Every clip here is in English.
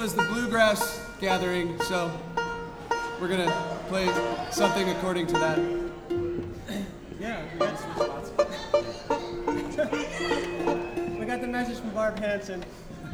was the Bluegrass Gathering, so we're gonna play something according to that. Yeah, we got some spots. We got the message from Barb Hansen.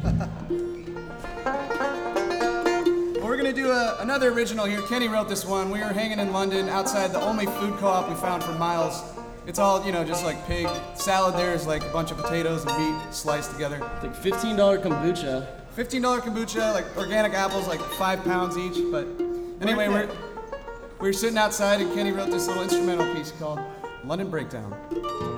We're gonna do another original here. Kenny wrote this one. We were hanging in London outside the only food co-op we found for miles. It's all, just like pig. Salad there is like a bunch of potatoes and meat sliced together. It's like $15 kombucha. $15 kombucha, like organic apples, like 5 pounds each. But anyway, we're sitting outside and Kenny wrote this little instrumental piece called London Breakdown.